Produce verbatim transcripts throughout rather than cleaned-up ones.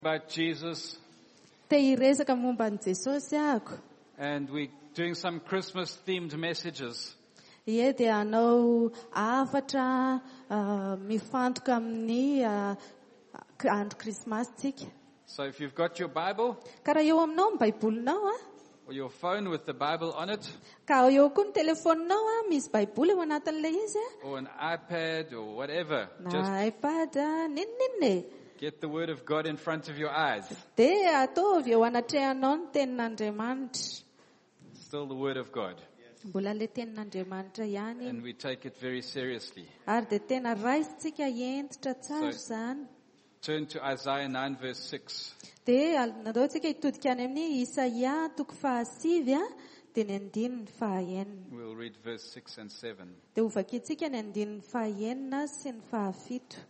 About Jesus, Te hiresaka momba an Jesosy ahako. and we're doing some Christmas themed messages. Ie dia hanao afatra ah, mifantoka amin'ny ah, andro krismasitsika. So if you've got your Bible Ka raha eo aminao ny baibolinao a, or your phone with the Bible on it, ka eo koa ny telefoninao a, misy baiboly eo anatin'ilay izy a, or an iPad or whatever, na just iPad a, ninninne. get the Word of God in front of your eyes. Dia ataovy eo anatrehanao ny tenin'Andriamanitra. Still the Word of God. Mbola le tenin'Andriamanitra ihany. And we take it very seriously. Ary dia tena raisintsika entitra tsara So- izany. Turn to Isaiah nine verse six. Dia nataontsika hitodika any amin'ny Isaia toko fahasivy a, dia ny andininy fahaenina. We'll read verse six and seven. Dia hovakitsika ny andininy fahaenina sy ny fahafito.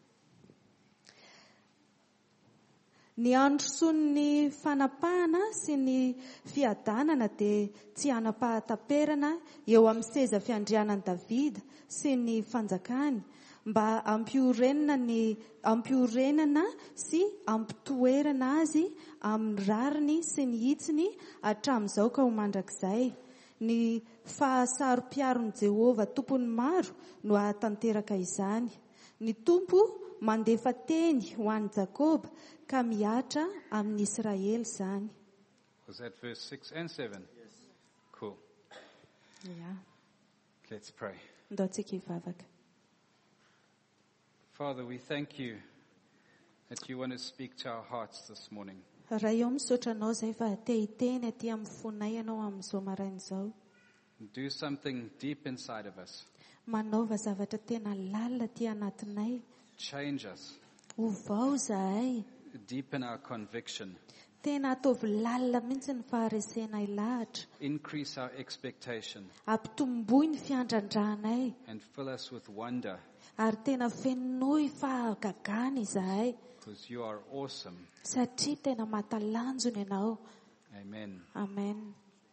Ny andro son'ny fanapahana sy ny fiadanana dia tsy anapahataperana eo amin'ny seza fiandrianan'i Davida sy ny fanjakany, mba ampiorenana ny ampiorenana sy ampitoerana azy amin'ny rariny sy ny hitsiny hatramin'izao ka ho mandrakizay. Ny fahasarom-piaron'i Jehova tompony maro no ahatanteraka izany. Ny tompo mandefa teny ho an'i Jakoba ka miatra amin'ny Israely izany. Was that verse six and seven? Yes. Cool. Yeah. Let's pray. Ndaontsika hivavaka. Father, we thank you that you want to speak to our hearts this morning. Raha eo misaotra anao izay fa te hiteny aty amin'ny fonay ianao amin'izao marain'izao. Do something deep inside of us. Manaova zavatra tena lalina aty anatinay. Change us. Ovao zahay. Deepen our conviction. Tena ataovy lalina mihitsy ny faharesenay lahatra. Increase our expectation. Ampitomboy ny fiandrandrahanay. And fill us with wonder. Ary tena fenoy fahagagana izahay. Because you are awesome. Satria tena mahatalanjona ianao. Amen. Amen.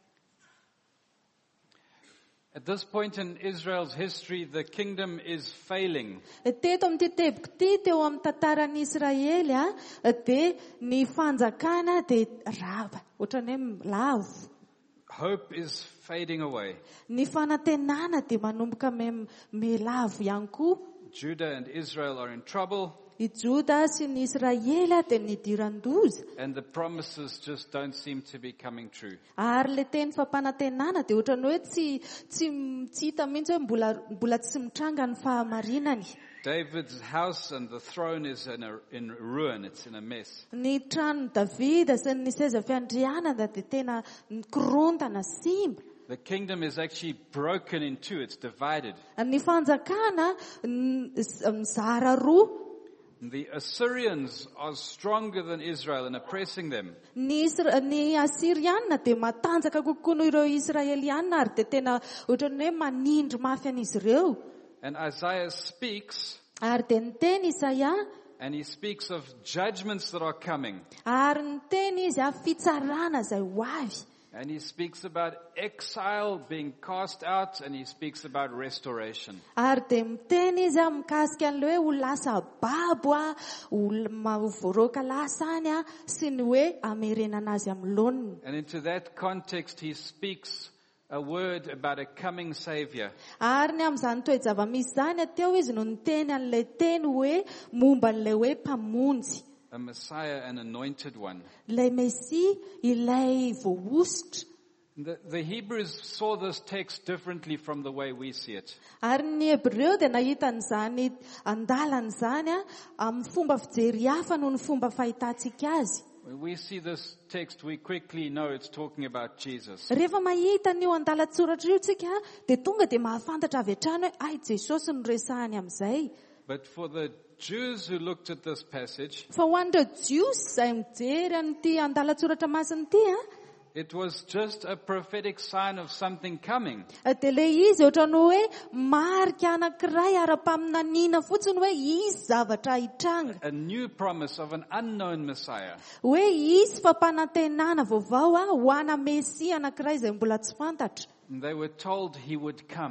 At this point in Israel's history, the kingdom is failing. Teto amin'ity teboko ity teo amin'ny tantaran'i Israely a, dia ny fanjakana dia rava, ohatran'ny hoe lavo. Hope is fading away. Ny fanantenana dia manomboka me- melavo ihany koa. Judah and Israel are in trouble, I Juda sy ny Israely dia nidiran-doza. and the promises just don't seem to be coming true. Ary le teny fampanantenana dia ohatran'ny hoe tsy tsy tsy hita mihitsy hoe mbola mbola tsy mitranga ny fahamarinany. David's house and the throne is in, a, in ruin. It's in a mess. Ny tranon'i Davida sy ny seza fiandrianana dia tena nikorontana simba. The kingdom is actually broken in two. It's divided. Ny fanjakana n- s- mizara roa. The Assyrians are stronger than Israel and oppressing them. Ny Isra- ny Asiriana dia matanjaka kokoa noho ireo Israeliana ary dia tena ohatran'ny hoe manindry mafy an'izy ireo. And Isaiah speaks, Ary dia niteny Isaia, and he speaks of judgments that are coming. ary niteny izy a fitsarana izay ho avy. And he speaks about exile being cast out, and he speaks about restoration. Ary dia miteny izy a mikasika an'ilay hoe ho lasa babo a, ho l- ma- ho voaroaka lasany a, sy ny hoe amerenana azy amin'ny laoniny. And into that context, he speaks a word about a coming Savior. Ary ny amin'izany toe-java-misy izany ateo izy no niteny an'ilay teny hoe momba an'ilay hoe mpamonjy. A Messiah, an anointed one. Ilay Mesi, ilay voaositra. The, the Hebrews saw this text differently from the way we see it. Ary ny Hebreo dia nahita an'izany andalana izany a, amin'ny fomba fijery hafa noho ny fomba fahitantsika azy. When we see this text, we quickly know it's talking about Jesus. Rehefa mahita an'io andalatsoratra io tsika dia tonga dia mahafantatra avy hatrany hoe ay Jesosy no resahany amin'izay. But for the Jews who looked at this passage, Fa ho an'ireo Jiosy izay mijery an'ity andalatsoratra masina ity a, it was just a prophetic sign of something coming. dia ilay izy ohatrany hoe marika anankiray ara-paminaniana fotsiny hoe isy zavatra hitranga. A new promise of an unknown Messiah. Hoe isy fampanantenana vaovao a ho ana Mesia anankiray izay mbola tsy fantatra. And they were told he would come.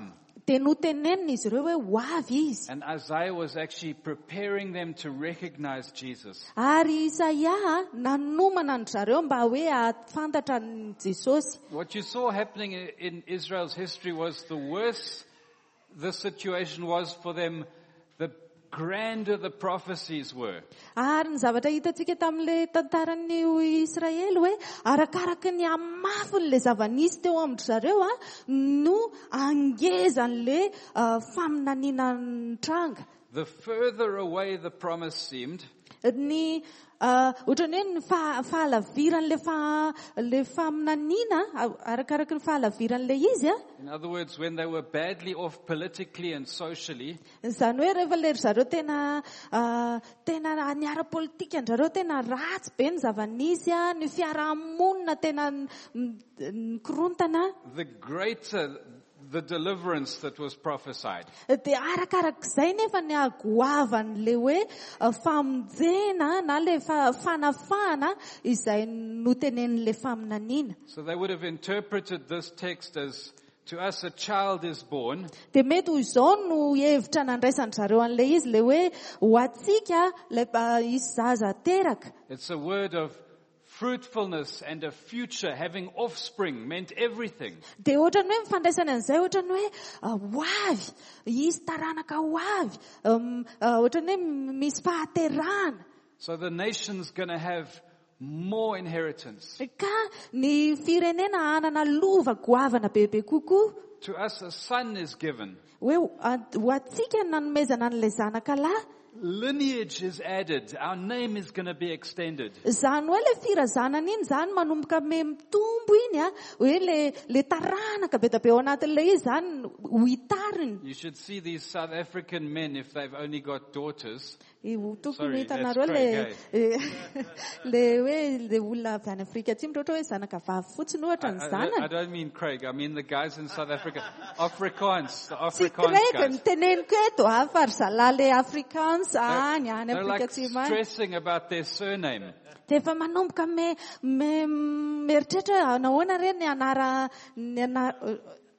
Dia notenenina izy ireo hoe ho avy izy. And Isaiah was actually preparing them to recognize Jesus. Ary Isaia nanomana ny zareo mba hoe ahafantatra ny Jesosy. What you saw happening in Israel's history was the worse the situation was for them, the grander the prophecies were. Ary ny zavatra hitantsika tamin'ilay tantaran'ny Israely hoe arakaraka ny amafin'ilay zava-nisy teo amin'ny zareo a no angezan'ilay faminaniana ny tranga. The further away the promise seemed, Ny ohatrany hoe ny fahalaviran'ilay le faminaniana arakaraka ny fahalaviran'ilay izy a. in other words, when they were badly off politically and socially, Zany hoe rehefa le zareo tena tena ny ara-politika ny zareo tena ratsy be ny zava-nisy a, ny fiarahamonina tena nikorontana. the greater the deliverance that was prophesied. Dia arakarak'izay nefa ny agoavan'le hoe famonjena na le fanafahana izay notenenin'le faminaniana. So they would have interpreted this text as, to us a child is born, Dia mety ho izao no hevitra nandraisany zareo an'le izy le hoe ho atsika le isy zaza teraka. it's a word of fruitfulness and a future, having offspring meant everything. Dia ohatrany hoe mifandraisany an'izay ohatrany hoe ho avy, izy taranaka ho avy, ohatrany hoe misy fahaterahana. So the nation's going to have more inheritance. Ka ny firenena hanana lova goavana bebe kokoa. To us a son is given. Hoe ho atsika nanomezana an'ilay zanaka lahy. Lineage is added. Our name is going to be extended. Zany hoe le firazanana iny zany manomboka me mitombo iny a, hoe le le taranaka be da be ao anatin'ilay izy zany ho hitariny. You should see these South African men if they've only got daughters. Tokony Sorry, hitanareo that's le le hoe le olona avy any Afrika Atsimo ohatra hoe zanaka vavy fotsiny ohatra ny I, I, I zanany. don't mean Craig. I mean the guys in South Africa. Afrikaans. The Tsy Afrikaans Craig guys. ny teneniko eto a, fa ry zalahy le Afrikaans any any They're Afrika like Atsimo any. stressing about their surname. Dia efa manomboka me me mieritreritra hoe nahoana re ny anara ny anara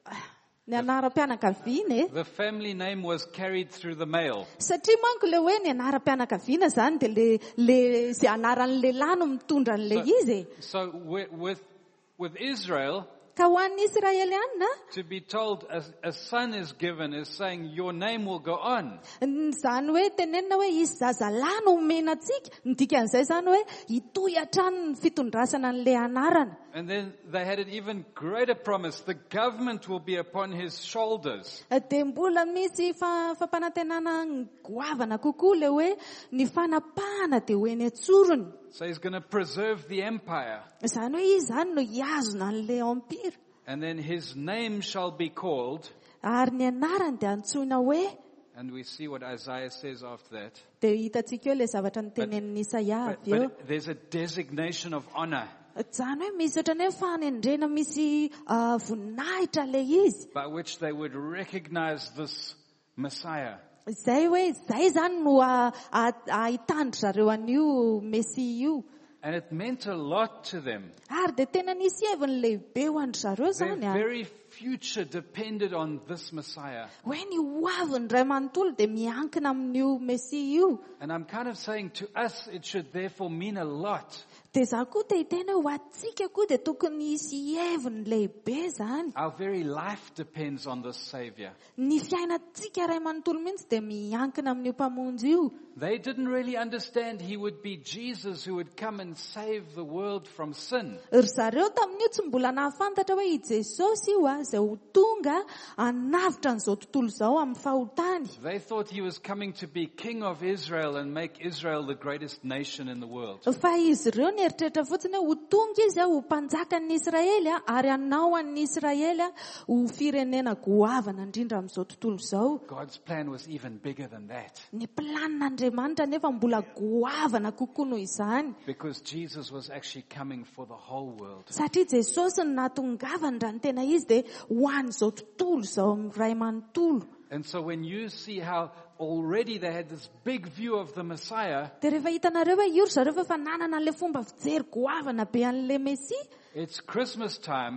ny anaram-pianakaviana e. The family name was carried through the mail. Satria manko le hoe ny anaram-pianakaviana zany dia le le zay anaran'ny lehilahy no mitondra an'ilay izy e. So with, with, with Israel, Ka ho an'ny Israeliana to be told a, a son is given is saying your name will go on. zany hoe tenenina hoe izy zazalahy no omena antsika, ny dikan'izay zany hoe hitohy hatrany ny fitondrasana an'ilay anarana. And then they had an even greater promise. The government will be upon his shoulders. Dia mbola misy fa- fampanantenana goavana kokoa le hoe ny fanapahana dia ho eny antsorony. So he's going to preserve the empire. Zany hoe izy zany no hiazona an'ilay empira. And then his name shall be called. Ary ny anarany dia antsoina hoe, And we see what Isaiah says after that. dia hitantsika eo le zavatra notenenin'ny Isaia But, avy eo. but there's a designation of honor Zany hoe misy ohatrany hoe fanendrena misy ah, voninahitra le izy. by which they would recognize this Messiah. Zay hoe zay zany no ah, ah, ahitandry zareo an'io Mesia io. And it meant a lot to them. Ary dia tena nisy heviny lehibe ho andry zareo Their zany a. very future depended on this Messiah. Hoe ny hoaviny ray manontolo dia miankina amin'io Mesia io. And I'm kind of saying to us it should therefore mean a lot. Dia za koa dia hitena ho atsika koa dia tokony hisy heviny lehibe zany. Our very life depends on this Savior. Ny fiainantsika ray manontolo mihitsy dia miankina amin'io mpamonjy io. They didn't really understand he would be Jesus who would come and save the world from sin. Ry zareo tamin'io tsy mbola nahafantatra hoe i Jesosy io a, izay ho tonga hanavitra an'izao tontolo izao amin'ny fahotany. They thought he was coming to be king of Israel and make Israel the greatest nation in the world. Fa izy ireo nieritreritra fotsiny hoe ho tonga izy a ho mpanjakan'ny Israely a, ary hanao an'ny Israely a ho firenena goavana indrindra amin'izao tontolo izao. God's plan was even bigger than that. Ny plan'Andriamanitra nefa mbola goavana kokoa noho izany. Because Jesus was actually coming for the whole world. Satria Jesosy no nahatongavany raha ny tena izy dia ho an'izao tontolo izao amin'ny ray manontolo. And so when you see how already they had this big view of the Messiah, Dia rehefa hitanareo hoe io ry zareo fa efa nanana an'ilay fomba fijery goavana be an'ilay Mesia. it's Christmas time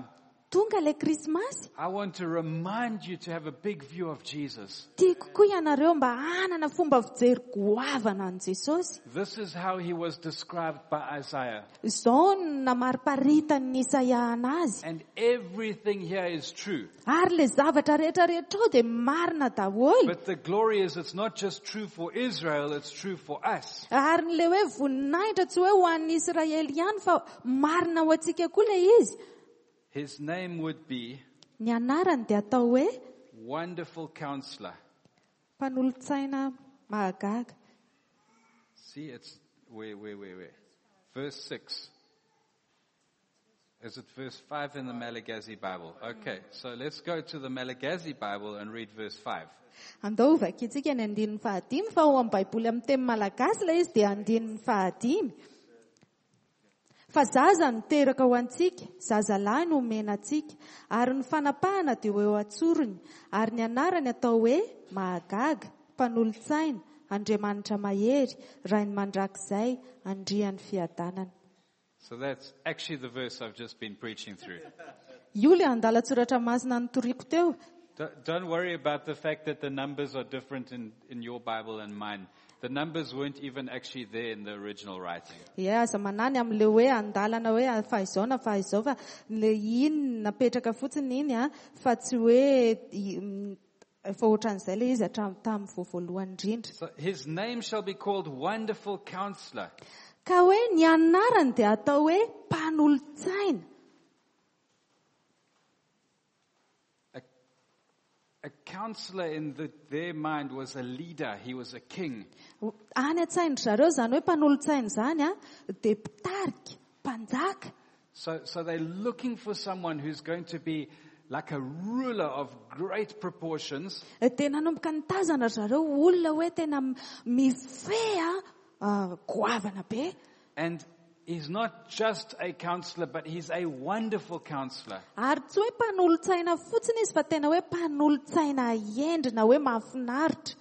tonga le krismasy I want to remind you to have a big view of Jesus. tiako koa ianareo mba hanana fomba fijery goavana an Jesosy. This is how he was described by Isaiah. Izao no namariparitany Isaia anazy. And everything here is true. Ary le zavatra rehetrarehetra ao dia marina daholo. But the glory is it's not just true for Israel, it's true for us. Ary le hoe voninahitra tsy hoe ho an'ny Israely ihany fa marina ho antsika koa le izy. His name would be Ny anarany dia atao hoe Wonderful Counselor. mpanolontsaina mahagaga. See, it's, where, where, where, where? Verse six. Is it verse five in the Malagasy Bible? Okay, so let's go to the Malagasy Bible and read verse five. Andao vakintsika ny andininy fahadimy fa ao amin'ny baiboly amin'ny teny malagasy ilay izy dia andininy fahadimy. Fa zaza no teraka ho antsika, zazalahy no omena antsika, ary ny fanapahana dia ho eo atsorony, ary ny anarany atao hoe mahagaga, mpanolontsaina, Andriamanitra mahery, rainy mandrakizay, andrian'ny fiadanana. So that's actually the verse I've just been preaching through. Io le andalatsoratra masina nitoriako teo. Don't- Don't worry about the fact that the numbers are different in, in your Bible and mine. The numbers weren't even actually there in the original writing. Ie, aza manany amin'le hoe andalana hoe fa izao na fa izao fa le iny napetraka fotsiny iny a fa tsy hoe i- mm, efa ohatran'izay le izy hatramin'ny tamin'ny voavoalohany indrindra. So his name shall be called Wonderful Counselor. Ka hoe ny anarany dia atao hoe mpanolontsaina. A, a counselor in the, their mind was a leader. He was a king. Any an-tsainy zareo zany hoe mpanolontsaina zany a dia mpitarika, mpanjaka. So, so they're looking for someone who's going to be like a ruler of great proportions. Dia nanomboka nitazana zareo olona hoe tena mifeha ah, goavana be. And he's not just a counselor, but he's a wonderful counselor. Ary tsy hoe mpanolontsaina fotsiny izy fa tena hoe mpanolontsaina endrina hoe mahafinaritra.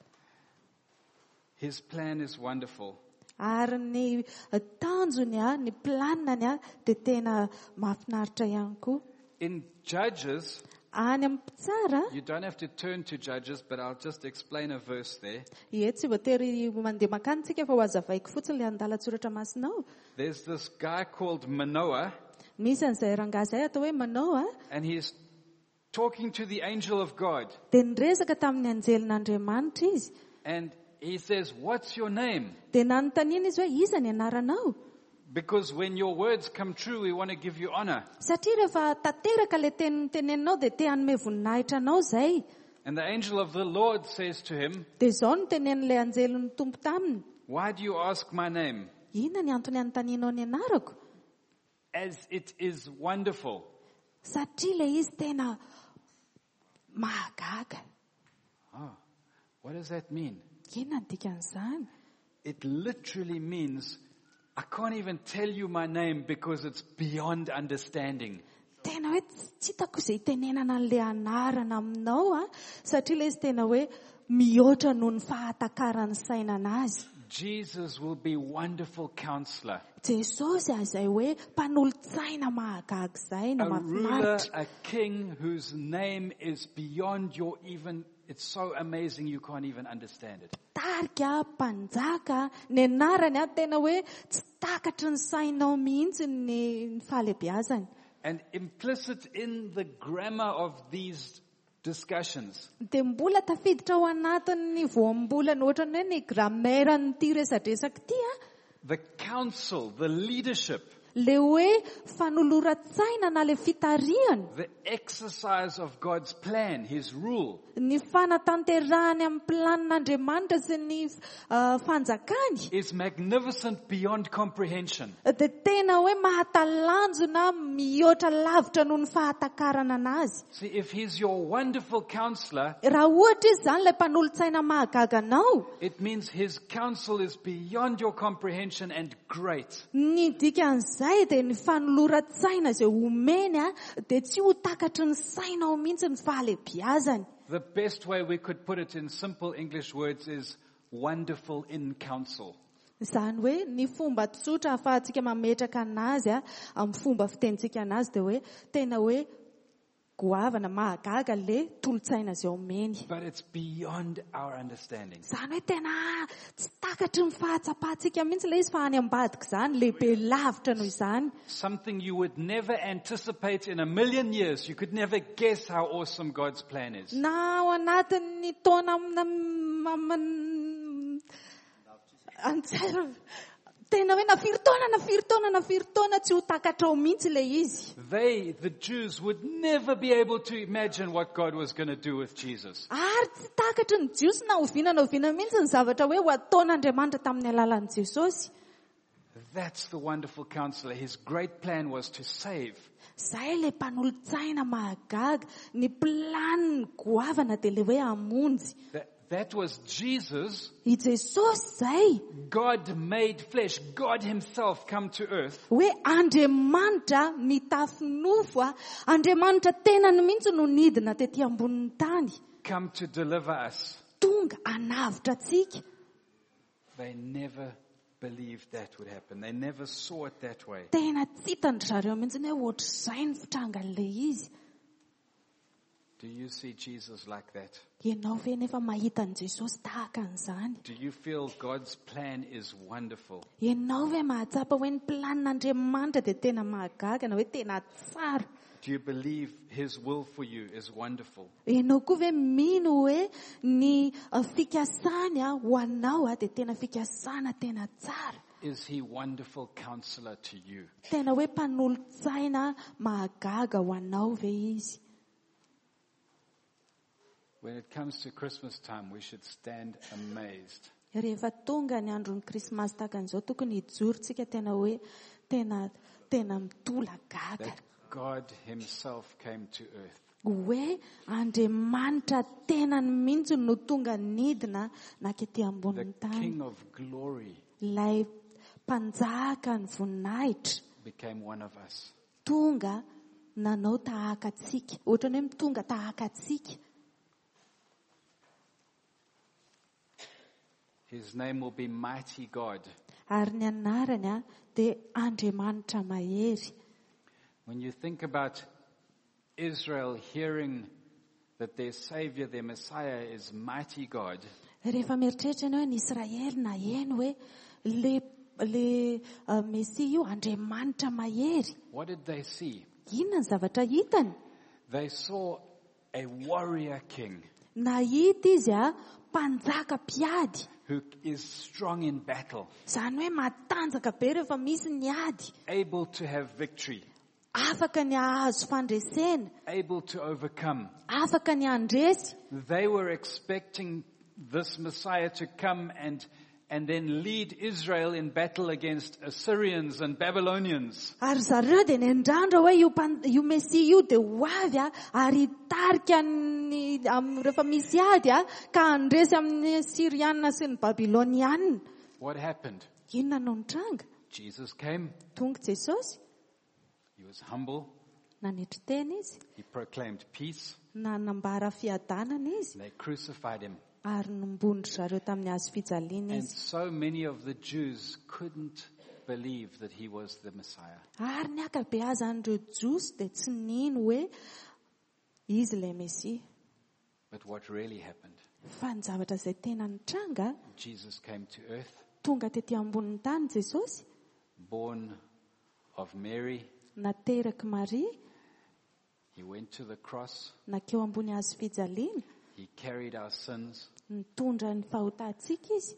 His plan is wonderful. Ary ny tanjony a, ny planiny a dia tena mahafinaritra ihany koa. In Judges, Any amin'ny mpitsara, you don't have to turn to Judges, but I'll just explain a verse there. ie tsy voatery mandeha makany tsika fa ho azavaiko fotsiny le andalatsoratra masinao. There's this guy called Manoah, Misy an'izay rangahy izay atao hoe Manoa, and he's talking to the angel of God. dia niresaka tamin'ny anjelin'Andriamanitra izy. And he says, "What's your name?" Dia nanontaniana izy hoe iza ny anaranao? Because when your words come true, we want to give you honor. Satria rehefa tanteraka le teny noteneninao dia te hanome voninahitra anao izay. And the angel of the Lord says to him, Dia izao no tenen'ilay anjelon'ny tompo taminy. "Why do you ask my name? Inona ny antony anontanianao ny anarako? As it is wonderful." Satria le izy tena mahagaga. Oh, what does that mean? Inona ny dikan'izany? It literally means, I can't even tell you my name because it's beyond understanding. Tena hoe tsy hitako izay tenenana an'ilay anarana aminao a, satria le izy tena hoe mihoatra noho ny fahatakaran'ny saina anazy. Jesus will be wonderful counselor, Jesosy izay hoe mpanolontsaina mahagaga izay na a ruler, mahafinaritra. a king whose name is beyond your even, it's so amazing you can't even understand it. Tarika, mpanjaka, ny anarany a tena hoe tsy takatry ny sainao mihitsy ny ny fahalebiazany. And implicit in the grammar of these discussions Dia mbola tafiditra ao anatin'ny voambolana ohatran'ny hoe ny grameran'ity resadresaka ity a, the counsel, the leadership, le hoe fanoloran-tsaina na le fitarihana, the exercise of God's plan, His rule, ny fanatanterahany amin'ny planin'Andriamanitra sy ny ah, fanjakany, is magnificent beyond comprehension. dia tena hoe mahatalanjona mihoatra lavitra noho ny fahatakarana anazy. See, if He's your wonderful counselor, Raha ohatra izy zany ilay mpanolontsaina mahagaga anao, it means His counsel is beyond your comprehension and great. ny dikan'izay dia ny fanoloran-tsaina izay omeny a dia tsy ho takatry ny sainao mihitsy ny fahalebiazany. The best way we could put it in simple English words is wonderful in counsel. Izany hoe ny fomba tsotra ahafahantsika mametraka anazy a amin'ny fomba fitenitsika anazy dia hoe tena hoe goavana mahagaga le tolotsaina izay omeny. But it's beyond our understanding. Zany hoe tena tsy takatry ny fahatsapahantsika mihitsy ilay izy fa any ambadika izany, lehibe lavitra noho izany. Something you would never anticipate in a million years. You could never guess how awesome God's plan is. Na ao anatin'ny taona antsairo tena hoe nafiry taona nafiry taona nafiry taona tsy ho takatra ao mihitsy ilay izy. They, the Jews, would never be able to imagine what God was going to do with Jesus. Ary tsy takatry ny jiosy na oviana na oviana mihitsy ny zavatra hoe ho ataon'Andriamanitra tamin'ny alalan'i Jesosy. That's the wonderful counselor. His great plan was to save. Zay le mpanolotsaina mahagaga, ny planiny goavana dia le hoe hamonjy. That, that was Jesus. I Jesosy zay. God made flesh. God himself come to earth. Hoe Andriamanitra mitafy nofo a, Andriamanitra tenany mihitsy no nidina tetỳ ambonin'ny tany. Come to deliver us. Tonga anavitra antsika. They never believed that would happen. They never saw it that way. Tena tsy hitany zareo mihitsy hoe ohatr'izay ny fitrangan'ilay izy. Do you see Jesus like that? Ianao ve nefa mahita an Jesosy tahaka an'izany? Do you feel God's plan is wonderful? Ianao ve mahatsapa hoe ny planin'Andriamanitra dia tena mahagaga na hoe tena tsara? Do you believe his will for you is wonderful? Ianao koa ve mino hoe ny uh, fikasany a ho anao a dia tena fikasana tena tsara? Is he wonderful counselor to you? Tena hoe mpanolotsaina mahagaga ho anao ve izy? When it comes to Christmas time, we should stand amazed. Rehefa tonga ny andron'ny Krismasy tahaka an'izao tokony hijoritsika tena hoe tena tena mitola gaga. That God himself came to earth. Hoe Andriamanitra tenany mihitsy no tonga nidina nakety ambonin'ny The tany. King of glory Ilay mpanjaka ny voninahitra became one of us. tonga nanao tahaka atsika. Ohatrany hoe tonga tahaka atsika. His name will be Mighty God. Ary ny anarany a dia Andriamanitra mahery. When you think about Israel hearing that their Savior, their Messiah is Mighty God, Rehefa mieritreritra ianao hoe ny Israely na eny hoe le le uh, Mesia io Andriamanitra mahery. what did they see? Inona ny zavatra hitany? They saw a warrior king Nahita izy a mpanjaka mpiady. who is strong in battle, Zany hoe matanjaka be rehefa misy ny ady. able to have victory, Afaka ny ahazo fandresena. able to overcome. Afaka ny andresy. They were expecting this Messiah to come and and then lead Israel in battle against Assyrians and Babylonians. Ary zareo dia nendrandra hoe io pan- io Mesia io dia ho avy a ary hitarika ny am- rehefa misy ady a ka handresy amin'ny Siriana sy ny Babiloniana. What happened? Inona no nitranga? Jesus came. Tonga Jesosy, He was humble. nanetry tena izy, He proclaimed peace. nanambara fiadanana izy, They crucified him. ary nombondry zareo tamin'ny hazo fijaliana And izy. so many of the Jews couldn't believe that he was the Messiah. Ary ny akabeazan'ireo jiosy dia tsy nino hoe izy ilay Mesia. But what really happened? Fa ny zavatra izay tena nitranga, Jesus came to earth, tonga tetỳ ambonin'ny tany Jesosy, born of Mary. nateraka Maria, He went to the cross. nakeo ambony hazo fijaliana, He carried our sins. nitondra ny fahotantsika izy,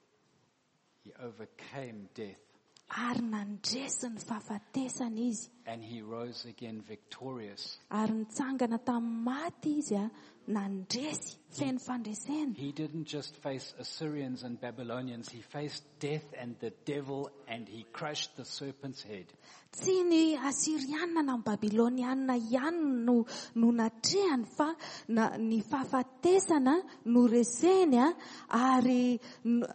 He overcame death. ary nandresy ny fahafatesana izy, And he rose again victorious. ary nitsangana tamin'ny maty izy a, nandresy feno fandresena. He didn't just face Assyrians and Babylonians. He faced death and the devil, and he crushed the serpent's head. Tsy ny Asiriana na ny Babiloniana ihany no, no natrehany fa na, ny fahafatesana no reseny a, ary n-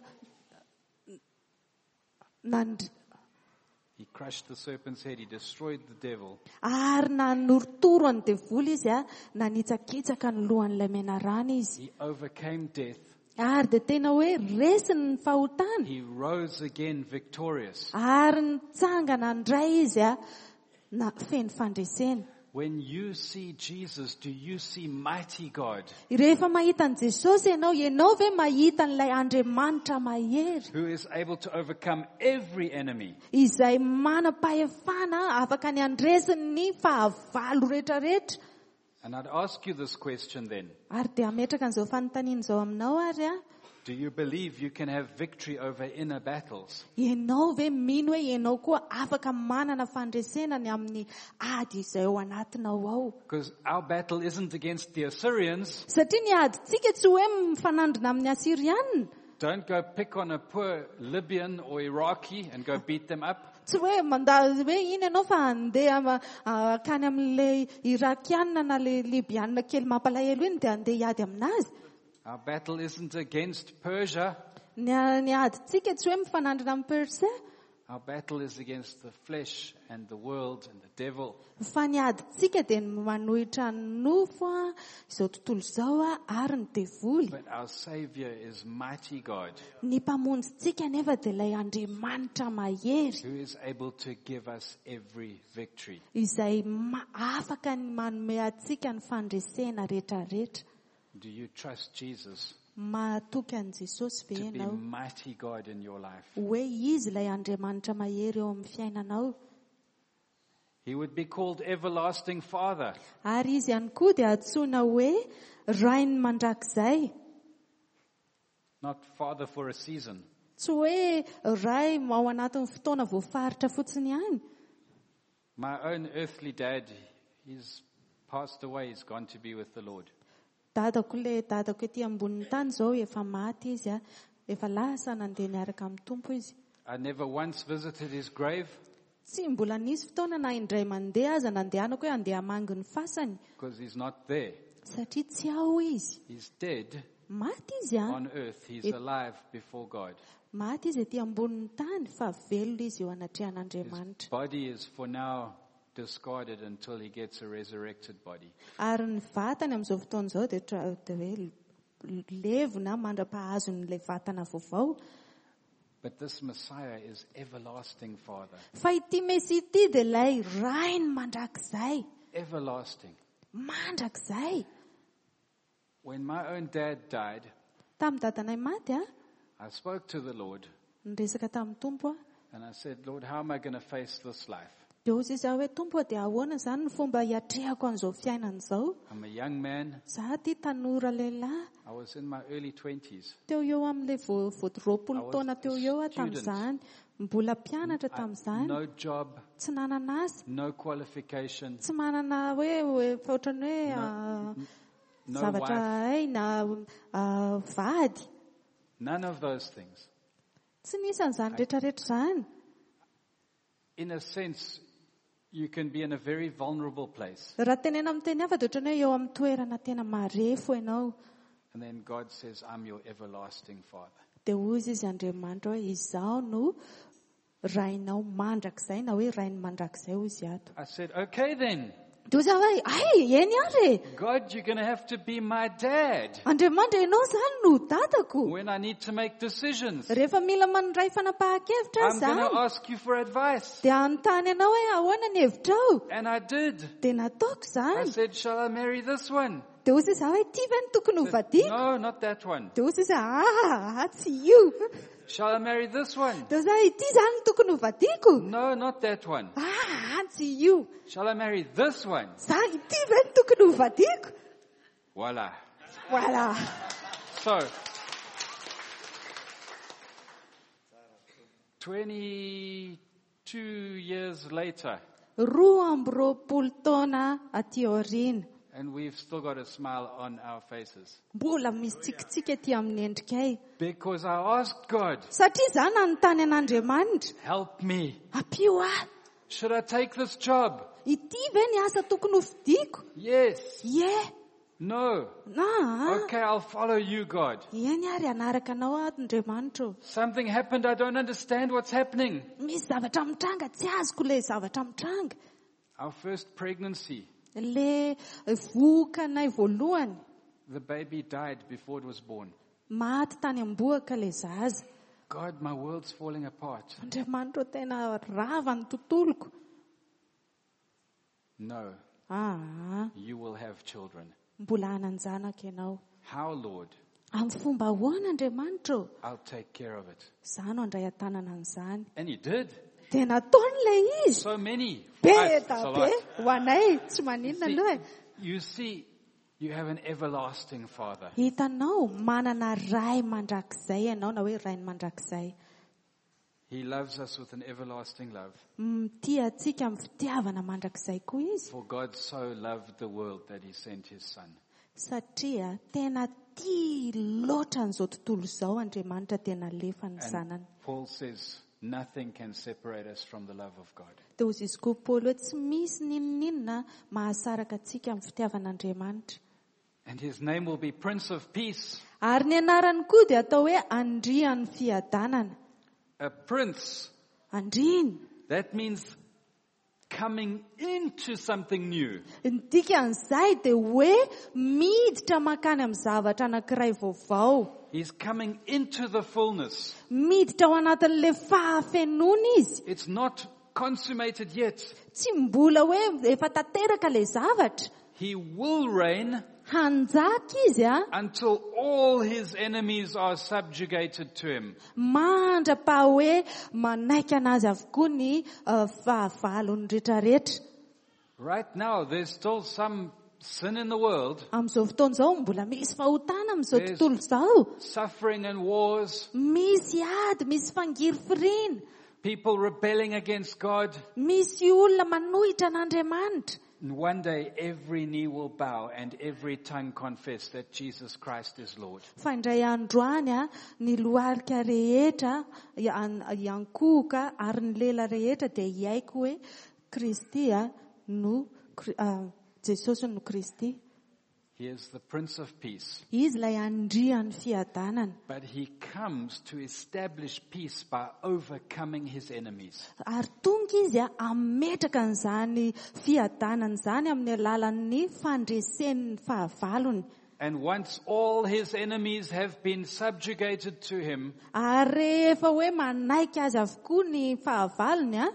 nand- He crushed the serpent's head. He destroyed the devil. ary nanorotoro any devoly izy a, nanitsakitsaka ny lohan'ilay menarana izy. He overcame death. Ary dia tena hoe resiny ny fahotana. He rose again victorious. Ary nitsangana ndray izy a, na feno fandresena. When you see Jesus, do you see mighty God Rehefa mahita an Jesosy ianao, ianao ve mahita an'ilay Andriamanitra mahery who is able to overcome every enemy? izay manam-pahefana afaka ny andresiny ny fahavalo rehetrarehetra. And I'd ask you this question then. Ary dia ametraka an'izao fanontaniana izao aminao ary a. Do you believe you can have victory over inner battles? Ianao ve mino hoe ianao koa afaka manana fandresena ny amin'ny ady izay ao anatinao ao? Because our battle isn't against the Assyrians. Satria ny adintsika tsy hoe mifanandrina amin'ny Asirianina. Don't go pick on a poor Libyan or Iraqi and go beat them up. Tsy hoe manda hoe iny ianao fa andeha akany amin'ilay Irakianina na le Libianina kely mampalahelo iny dia andeha hiady aminazy. Our battle isn't against Persia. Ny ny adintsika tsy hoe mifanandrina amin'ny Persia. Our battle is against the flesh and the world and the devil. Fa ny adintsika dia manohitra ny nofo a, izao tontolo izao a, ary ny devoly. But our Savior is mighty God, Ny mpamonjintsika nefa dia ilay Andriamanitra mahery who is able to give us every victory. izay ma- afaka ny manome antsika ny fandresena rehetrarehetra. Do you trust Jesus Mahatoky an Jesosy ve to be ianao mighty God in your life? hoe izy ilay Andriamanitra mahery eo amin'ny fiainanao? He would be called Everlasting Father. Ary izy ihany koa dia antsoina hoe Rainy mandrakizay. Not Father for a season. Tsy hoe ray ao anatin'ny fotoana voafaritra fotsiny ihany. My own earthly dad, he's passed away. He's gone to be with the Lord. Dadako le dadako ety ambonin'ny tany izao efa maty izy a, efa lasa nandeha niaraka amin'ny Tompo izy. I never once visited his grave Tsy mbola nisy fotoana na indray mandeha aza nandehanako hoe andeha hamangy ny fasany because he's not there. satria tsy ao izy. He's dead Maty izy a. on earth. He's alive before God. Maty izy ety ambonin'ny tany fa velona izy eo His anatrehan'Andriamanitra. body is for now discarded until he gets a resurrected body. Ary ny vatany amin'izao fotoana izao dia tra- dia hoe levona mandra-pahazon'ilay vatana vaovao. But this Messiah is everlasting Father. Fa ity Mesia ity dia ilay rainy mandrakizay. Everlasting. Mandrakizay. When my own dad died, Tamin'ny dadanay maty a, I spoke to the Lord niresaka tamin'ny Tompo a. and I said, Lord, how am I going to face this life? Dia hozy izy hoe Tompo a, dia ahoana izany ny fomba hiatrehako an'izao fiainana izao? I'm a young man. Zaho ty tanora lehilahy. I was in my early twenties. Teo eo amin'ilay vo- vo- roapolo I was taona a teo eo a student. tamin'izany. Mbola mpianatra tamin'izany. No job, Tsy nanana asa. no qualification, Tsy manana hoe hoe fa ohatrany hoe ah, no zavatra wife, hay na ah, vady. none of those things. Tsy nisy an'izany rehetrarehetra izany. In a sense, you can be in a very vulnerable place. Raha tenena amin'ny teny hafa dia ohatrany hoe eo amin'ny toerana tena marefo ianao. And then God says, I'm your everlasting Father. Dia hozy izy Andriamanitra hoe izaho no rainao mandrakizay na hoe rainy mandrakizay hozy ato. I said, okay then. Dia hozy aho hoe ay eny ary. God, you're going to have to be my dad Andriamanitra ianao izany no dadako. when I need to make decisions. Rehefa mila mandray fanapahan-kevitra I'm going to izany ask you for advice. dia anontany ianao hoe ahoana ny hevitrao. And I did. Dia nataoko I izany. said, shall I marry this one? Dia hozy izy hoe ty ve ny tokony ho vadiako? No, not that one. Dia hozy izy ah tsy io. Shall I marry this one? Dia hozy ty izany ny tokony ho vadiako? No, not that one. Ah tsy io. Shall I marry this one? Za ty ve ny tokony ho vadiako? Voila. Voilà. So, twenty-two years later, Roa amby roapolo taona aty aoriana. and we've still got a smile on our faces. Mbola misy tsikitsika aty amin'ny endrikay. Because I asked God, Satria za nanontany an'Andriamanitra. help me. Apio ahy. Should I take this job? Ity ve ny asa tokony ho vidiko? Yes. Ye. No. Na. Okay, I'll follow you, God. Eny ary anaraka anao ato Andriamanitra. Something happened. I don't understand what's happening. Misy zavatra mitranga, tsy azoko le zavatra mitranga. Our first pregnancy, Le vokanay voalohany, the baby died before it was born. maty tany amboaka le zaza. God, my world's falling apart. Andriamanitra tena rava ny tontoloko. No. Ah, you will have children. mbola hananjanaka ianao. How, Lord? Amin'ny fomba ahoana Andriamanitra? I'll take care of it. Izaho no handray an-tanana an'izany. And he did. Dia nataony ilay izy. So many. Be For us, it's a da lot. be. Ho anay tsy You maninona see, aloha. you see, you have an everlasting Father. Hitanao, manana ray mandrakizay ianao, na hoe rainy mandrakizay. He loves us with an everlasting love. Tia antsika amin'ny fitiavana mandrakizay koa izy. For God so loved the world that he sent his Son. Satria tena tia loatra an'izao tontolo izao Andriamanitra tena alefa ny And zanany. Paul says, nothing can separate us from the love of God. Dia hozy izy koa Paoly hoe tsy misy ninonninona mahasaraka antsika amin'ny fitiavan'Andriamanitra. And his name will be Prince of Peace. Ary ny anarany koa dia atao hoe Andrian'ny fiadanana. A prince. Andriany. That means coming into something new. Ny dikan'izay dia hoe miditra makany amin'ny zavatra anankiray vaovao. He's coming into the fullness. Miditra ao anatin'ilay fahafenoana izy. It's not consummated yet. Tsy mbola hoe efa tanteraka ilay zavatra. He will reign Hanjaka izy a. until all his enemies are subjugated to him. Mandrapa hoe manaiky anazy avokoa ny uh, fahavalony rehetrarehetra. Right now, there's still some sin in the world. Amin'izao fotoana izao mbola misy fahotana amin'izao There's- tontolo izao. Suffering and wars. Misy ady, misy fangirifirina. People rebelling against God. Misy olona manohitra an'Andriamanitra. And one day, every knee will bow and every tongue confess that Jesus Christ is Lord. Fa indray andro any a, ny loharika rehetra ian- iankohoka ary ny lela rehetra dia hiaiko hoe Kristy a no Kri- ah, Jesosy no Kristy. He is the Prince of Peace. Izy ilay andrian'ny fiadanana. But he comes to establish peace by overcoming his enemies. Ary tonga izy a ametraka an'izany fiadanana izany amin'ny alalan'ny fandresen'ny fahavalony. And once all his enemies have been subjugated to him, Ary rehefa hoe manaiky azy avokoa ny fahavalony a,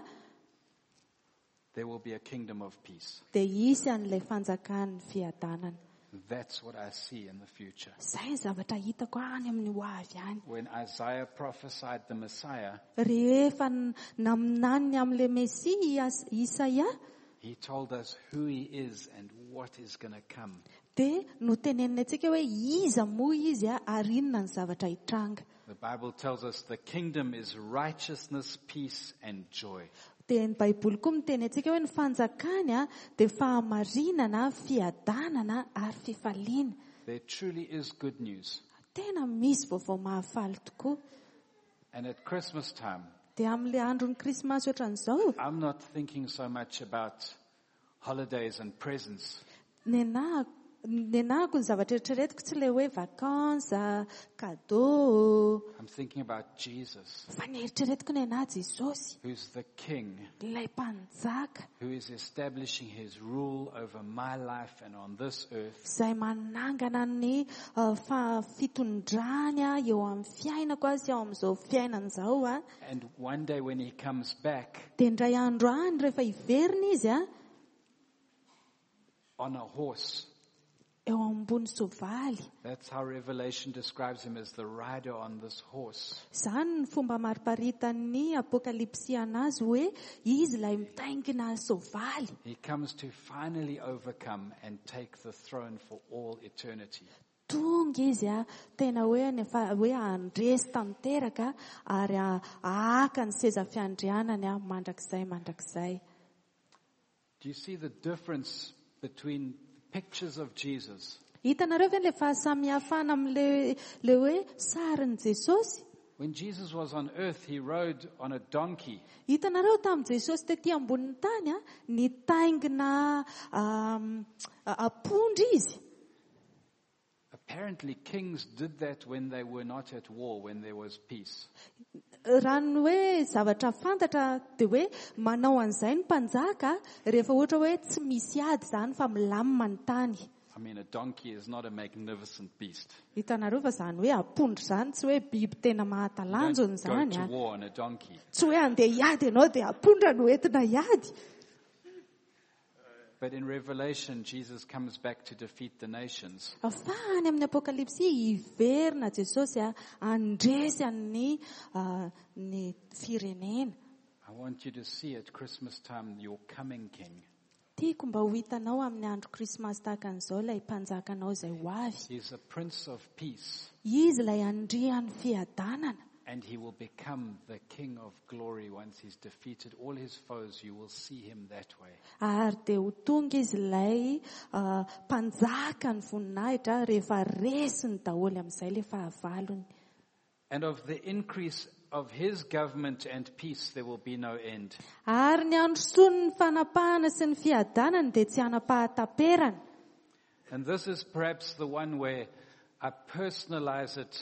there will be a kingdom of peace. dia isy an'ilay fanjakan'ny fiadanana. That's what I see in the future. Izay ny zavatra hitako any amin'ny ho avy any. When Isaiah prophesied the Messiah, Rehefa n- naminany amin'ilay Mesia Isaia, he told us who he is and what is going to come. dia no tenenina antsika hoe iza moa izy a ary inona ny zavatra hitranga. The Bible tells us the kingdom is righteousness, peace, and joy. Dia ny Baiboly koa miteny antsika hoe ny fanjakany a dia fahamarinana, fiadanana ary fifaliana. There truly is good news. Tena misy vaovao mahafaly tokoa. And at Christmas time, Dia amin'ilay andron'ny Krismasy ohatran'izao, I'm not thinking so much about holidays and presents. ny anahy ny anahiko ny zavatra eritreretiko tsy ilay hoe vakansa, cadeau, I'm thinking about Jesus, fa ny eritreretiko ny anahy Jesosy, who's the King, ilay mpanjaka, who is establishing his rule over my life and on this earth. izay manangana ny uh, fa- fitondrany a eo amin'ny fiainako azy eo amin'izao fiainana izao a. And one day when he comes back Dia indray andro any rehefa hiverina izy a, on a horse, eo ambony soavaly. that's how Revelation describes him, as the rider on this horse. Izany ny fomba mariparitan'ny apokalipsia anazy hoe izy ilay mitaingina soavaly. He comes to finally overcome and take the throne for all eternity. Tonga izy a tena hoe nefa hoe andresy tanteraka ary a- ahaka ny seza fiandrianany a mandrakizay mandrakizay. Do you see the difference between pictures of Jesus? Hitanareo ve le fahasamihafana amin'le le hoe sarin'i Jesosy? When Jesus was on earth, he rode on a donkey. Hitanareo tamin'i Jesosy tetỳ ambonin'ny tany a nitaingina um, apondra izy. Apparently, kings did that when they were not at war, when there was peace. Raha ny hoe zavatra fantatra dia hoe manao an'izay ny mpanjaka rehefa ohatra hoe tsy misy ady izany fa milamina ny tany. I mean, a donkey is not a magnificent beast. Hitanareo fa izany hoe apondra izany tsy hoe biby tena You mahatalanjona don't go izany to a. war on a donkey. Tsy hoe andeha hiady ianao dia apondra no entina hiady. But in Revelation, Jesus comes back to defeat the nations. Fa any amin'ny apokalipsy hiverina Jesosy a handresy ny ah, ny firenena. I want you to see at Christmas time your coming king. Tiako mba ho hitanao amin'ny andro krismasy tahaka an'izao ilay mpanjakanao izay ho avy. He's a prince of peace, Izy ilay andrian'ny fiadanana. and he will become the king of glory once he's defeated all his foes. You will see him that way. Ary dia ho tonga izy ilay ah, mpanjaka ny voninahitra rehefa resiny daholo amin'izay ilay fahavalony. And of the increase of his government and peace, there will be no end. Ary ny androsony ny fanapahana sy ny fiadanany dia tsy anapahataperana. And this is perhaps the one where I personalize it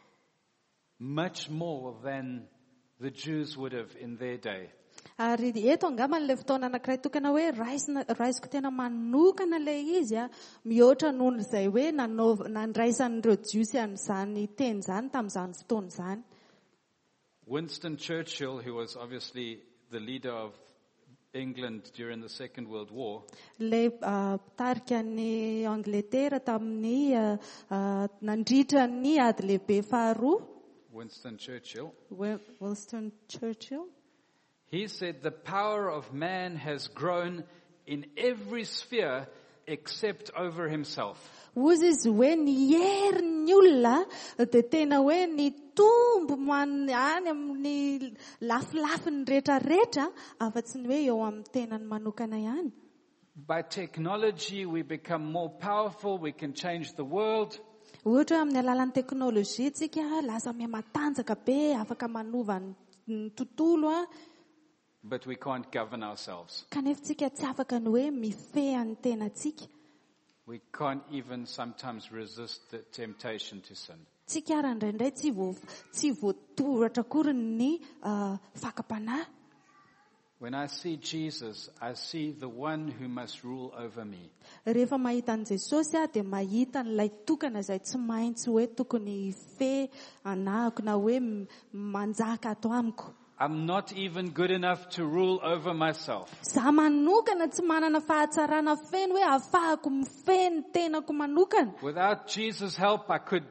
much more than the Jews would have in their day. Ary eto angamba n'ilay fotoana anankiray tokana hoe raisina raisiko tena manokana ilay izy a mihoatra noho izay hoe nanao- nandraisan'ireo jiosy an'izany teny izany tamin'izany fotoana izany. Winston Churchill, who was obviously the leader of England during the Second World War, Ilay ah, tarika ny Angletera tamin'ny ah, ah, nandritra ny ady lehibe faharoa, Winston Churchill, Wil- Winston Churchill. he said the power of man has grown in every sphere except over himself. Hozy izy hoe ny herin'ny olona dia tena hoe ny tombo man- any amin'ny lafilafiny rehetrarehetra afa-tsy ny hoe eo amin'ny tenany manokana ihany. By technology, we become more powerful. We can change the world. Ohatra hoe amin'ny alalan'ny teknôlôjia tsika lasa miha matanjaka be, afaka manova ny- ny tontolo a, But we can't govern ourselves. kanefa tsika tsy afaka ny hoe mifeha ny tenatsika. We can't even sometimes resist the temptation to sin. Tsika ary indraindray tsy vo tsy voatoratra akory ny ah, fakapanahy. When I see Jesus, I see the one who must rule over me. Rehefa mahita an' Jesosy a dia mahita n'ilay tokana izay tsy maintsy hoe tokony fe anahako na hoe m- manjaka ato amiko. I'm not even good enough to rule over myself. Za manokana tsy manana fahatsarana feno hoe ahafahako mifeny tenako manokana. Without Jesus' help, I could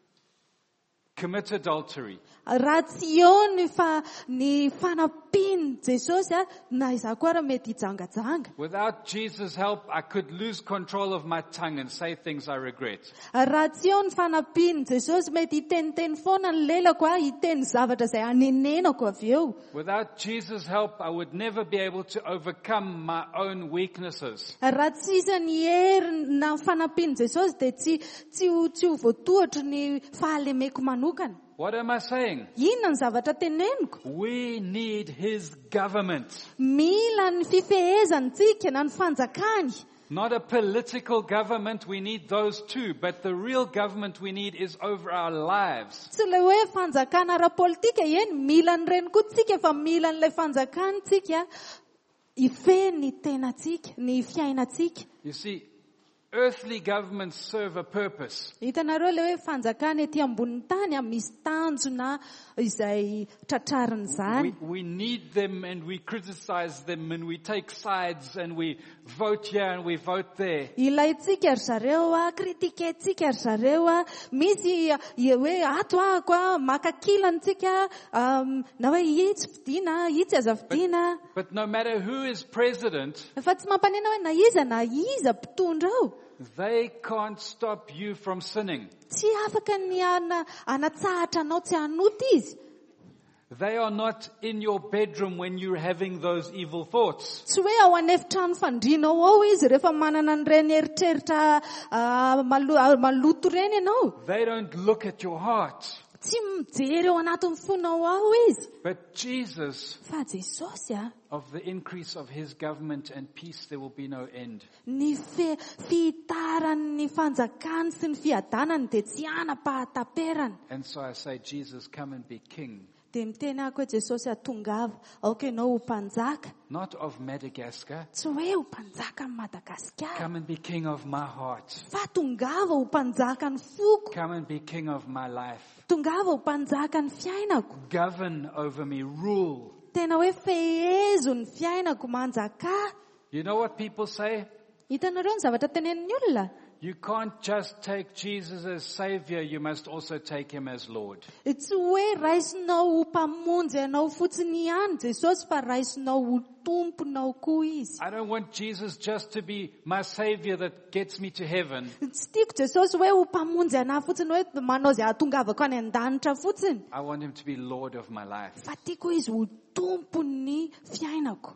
commit adultery. Raha tsy eo ny fa ny fanampiany Jesosy a, na izaho koa raha mety hijangajanga. Without Jesus' help, I could lose control of my tongue and say things I regret. Raha tsy eo ny fanampiany Jesosy mety hiteniteny foana ny lelako a, hiteny zavatra izay hanenenako avy eo. Without Jesus' help, I would never be able to overcome my own weaknesses. Raha tsisy ny hery na fanampiany Jesosy dia tsy tsy ho tsy ho voatohatry ny fahalemeko manokana. What am I saying? Inona ny zavatra teneniko? We need his government. Mila ny fifehezantsika na ny fanjakany. Not a political government, we need those too, but the real government we need is over our lives. Tsy ilay hoe fanjakana ara-politika eny, mila an'ireny koa tsika fa mila an'ilay fanjakana tsika ifehy ny tenatsika, ny fiainatsika. You see, earthly governments serve a purpose. Hitanareo ilay hoe fanjakana ety ambonin'ny tany a, misy tanjona izay tratrariny We, izany. we need them and we criticize them and we take sides and we vote here and we vote there. Ilaitsika ry zareo a, kritikaitsika ry zareo a, misy ah, i- hoe ato ahako a, makakilantsika um, na hoe itsy vidiana, itsy aza vidiana. But no matter who is president, Fa tsy mampanena hoe na iza na iza mpitondra ao. they can't stop you from sinning. Tsy afaka ny ana- anatsahatra anao tsy hanoty izy. They are not in your bedroom when you're having those evil thoughts. Tsy hoe ao anefitrano fandrianao ao izy rehefa manana an'ireny eritreritra ah, malo- ah, maloto reny ianao. They don't look at your heart. Tsy mijery eo anatin'ny fonao ao izy. But Jesus, Fa Jesosy a, of the increase of his government and peace, there will be no end. ny fe- fihitaran'ny fanjakany sy ny fiadanany dia tsy anapahataperana. And so I say, Jesus, come and be king. Dia miteny ako hoe Jesosy atongava, aoka ianao ho mpanjaka. Not of Madagascar. Tsy hoe ho mpanjaka ny Madagasikara. Come and be king of my heart. Fa tongava ho mpanjaka ny foko. Come and be king of my life. Tongava ho mpanjaka ny fiainako. Govern over me, rule. Tena hoe fehezo ny fiainako manjaka. You know what people say? Hitanareo ny zavatra tenenin'ny olona? You can't just take Jesus as Savior, you must also take Him as Lord. Tsy hoe raisinao ho mpamonjy anao fotsiny ihany Jesosy fa raisinao ho tomponao koa izy. I don't want Jesus just to be my Savior that gets me to heaven. Tsy tiako Jesosy hoe ho mpamonjy anahy fotsiny hoe manao izay ahatongavako any an-danitra fotsiny. I want Him to be Lord of my life. Fa tiako izy ho tompon'ny fiainako.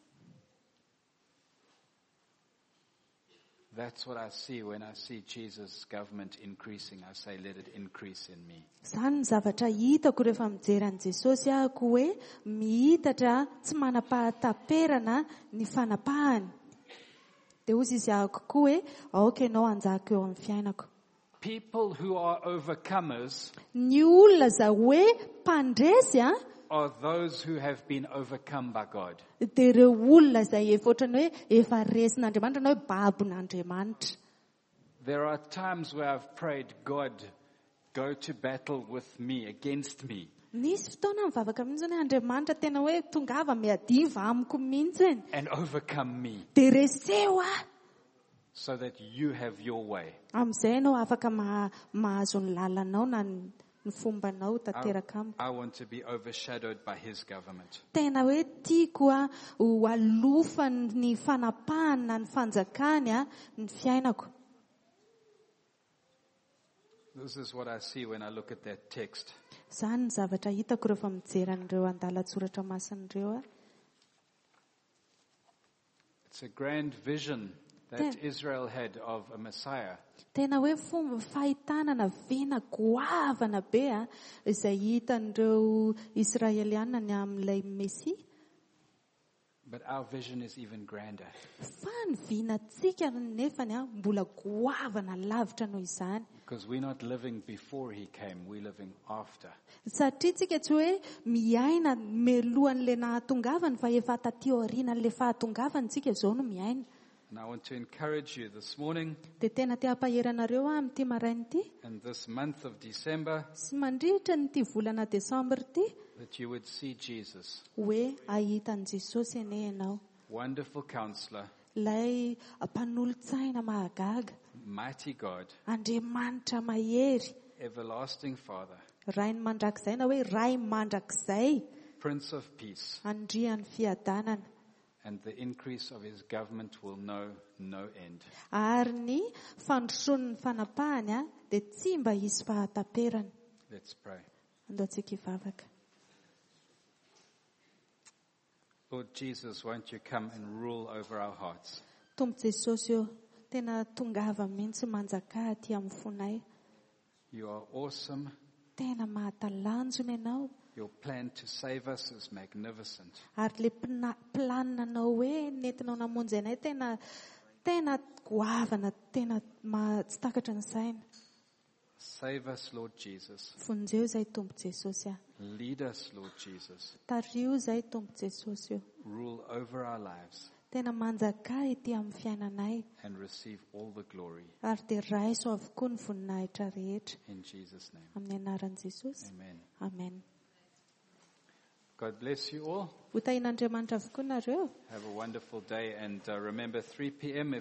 That's what I see when I see Jesus' government increasing. I say, let it increase in me. Zany ny zavatra hitako rehefa mijery an'i Jesosy ahako hoe mihitatra tsy manam-pahataperana ny fanapahany. Dia hozy izy ahako koa hoe aoka ianao hanjaka eo amin'ny fiainako. People who are overcomers Ny olona za hoe mpandresy a are those who have been overcome by God. dia ireo olona izay efa ohatrany hoe efa resin'Andriamanitra na hoe babon'Andriamanitra. There are times where I've prayed, God, go to battle with me, against me. Nisy fotoana mivavaka mihitsy hoe Andriamanitra tena hoe tongava miadiva amiko mihitsy And overcome me dia reseo ah so that you have your way. amin'izay ianao afaka maha- mahazo ny lalanao na ny ny fombanao I, tanteraka amiko. I want to be overshadowed by His government. Tena hoe tiako a ho alofany fanapahany na ny fanjakany a ny fiainako. This is what I see when I look at that text. Zany ny zavatra hitako rehefa mijery an'ireo andalatsoratra masin'ireo a. It's a grand vision that Ten- Israel had of a Messiah. Tena hoe fomba fahitanana vena goavana be a izay hitan'ireo Israeliana ny amin'ilay Mesia. But our vision is even grander. Fa ny vinantsika nefany a mbola goavana lavitra noho izany. Because we're not living before He came, we're living after. Satria tsika tsy hoe miaina melohan'ilay nahatongavany fa efa taty aorianan'ilay fahatongavany tsika izao no miaina. And I want to encourage you this morning Dia tena te hampaheranareo a amin'ity maraina ity and this month of December sy mandritra nyity volana Desambra ity that you would see Jesus, hoe ahita an' Jesosy ene ianao. wonderful counselor, Ilay mpanolontsaina mahagaga, mighty God, Andriamanitra mahery, everlasting Father, ray ny mandrakizay na hoe ray mandrakizay, Prince of Peace, andrian'ny fiadanana. and the increase of His government will know no end. Ary ny fandrosoan'ny fanapahany a dia tsy mba hisy fahataperana. Let's pray. Andao antsika hivavaka. Lord Jesus, won't you come and rule over our hearts? Tompo Jesosy eo, tena tongava mihitsy manjaka aty amin'ny fonay. You are awesome. Tena mahatalanjona ianao. Your plan to save us is magnificent. Ary le pina- planinanao hoe nentinao namonjy anay tena tena goavana, tena ma- tsy takatra ny saina. Save us, Lord Jesus. Vonjeo izay Tompo Jesosy a. Lead us, Lord Jesus. Tario izay Tompo Jesosy eo. Rule over our lives Tena manjaka ety amin'ny fiainanay. and receive all the glory. Ary dia raiso avokoa ny voninahitra rehetra. In Jesus' name. Amin'ny anaran'i Jesosy. Amen. Amen. God bless you all. Ho tahin'Andriamanitra avokoa nareo. Have a wonderful day. And uh, remember, three p.m.